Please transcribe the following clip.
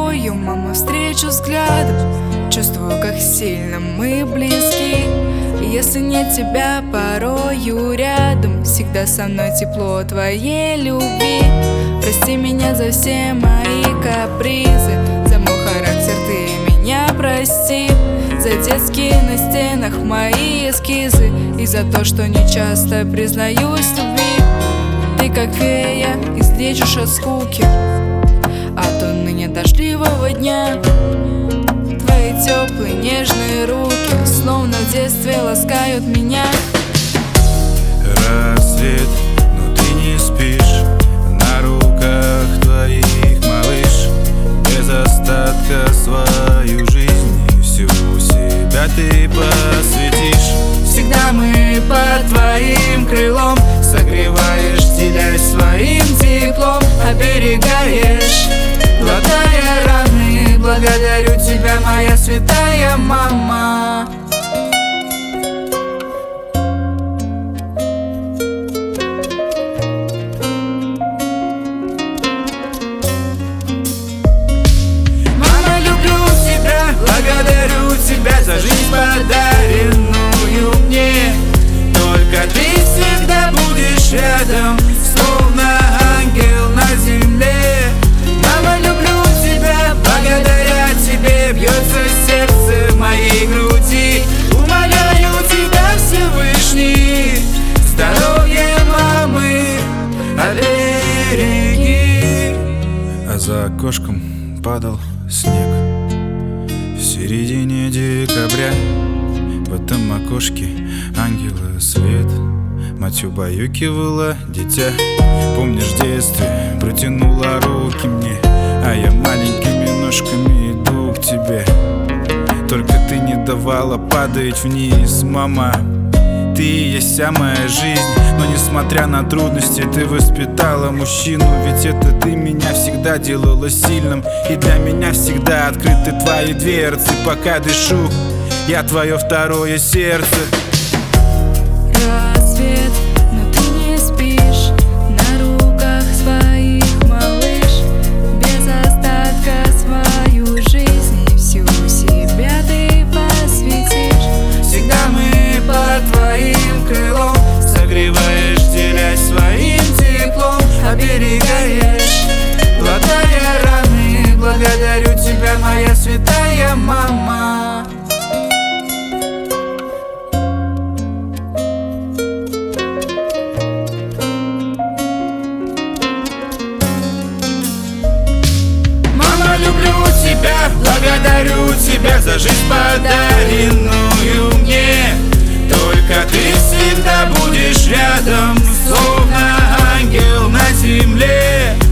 тобою, мама, встречу взглядом. Чувствую, как сильно мы близки. И если нет тебя порою рядом, всегда со мной тепло твоей любви. Прости меня за все мои капризы, за мой характер ты меня прости, за детские на стенах мои эскизы, и за то, что нечасто признаюсь в любви. Ты как фея, излечишь от скуки, от унынья дождливого дня. Твои теплые нежные руки, словно в детстве, ласкают меня. Рассвет, но ты не спишь, на руках твоих, малыш. Без остатка свою жизнь и всю себя ты посвятишь. Всегда мы под твоим крылом, согреваешь, делясь своим теплом, оберегаешь, глотая раны. Благодарю тебя, моя святая мама. Мама, люблю тебя, благодарю тебя за жизнь, подаренную мне. Только ты всегда будешь рядом, словно ангел на земле. Мама, люблю тебя, благодаря тебе бьется сердце в моей груди. Умоляю тебя, Всевышний, здоровье мамы обереги. А за окошком падал снег в середине декабря. В этом окошке ангела свет, мать убаюкивала дитя. Помнишь, в детстве протянула руки мне, а я маленькими ножками иду к тебе. Только ты не давала падать вниз, мама. Ты и есть вся моя жизнь, но несмотря на трудности, ты воспитала мужчину. Ведь это ты меня всегда делала сильным, и для меня всегда открыты твои дверцы. Пока дышу, я твое второе сердце. Рассвет, но ты не спишь, на руках своих, малыш. Без остатка свою жизнь и всю себя ты посвятишь. Всегда мы под твоим крылом, согреваешь, делясь своим теплом, оберегаешь, глотая раны. Благодарю тебя, моя святая мама. Люблю тебя, благодарю тебя за жизнь, подаренную мне. Только ты всегда будешь рядом, словно ангел на земле.